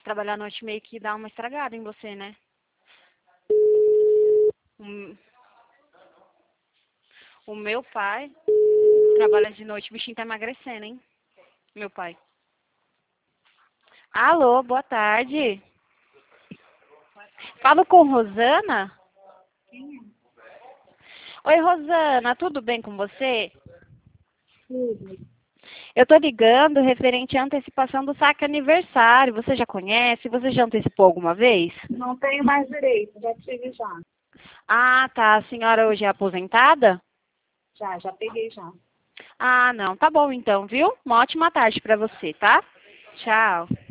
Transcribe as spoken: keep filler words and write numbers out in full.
trabalhar à noite meio que dá uma estragada em você, né? Hum, O meu pai trabalha de noite, o bichinho tá emagrecendo, hein? Meu pai. Alô, boa tarde. Falo com Rosana? Oi, Rosana, tudo bem com você? Tudo. Eu tô ligando referente à antecipação do saque aniversário. Você já conhece? Você já antecipou alguma vez? Não tenho mais direito, já tive já. Ah, tá. A senhora hoje é aposentada? Já, já peguei já. Ah, não. Tá bom então, viu? Uma ótima tarde pra você, tá? Tchau.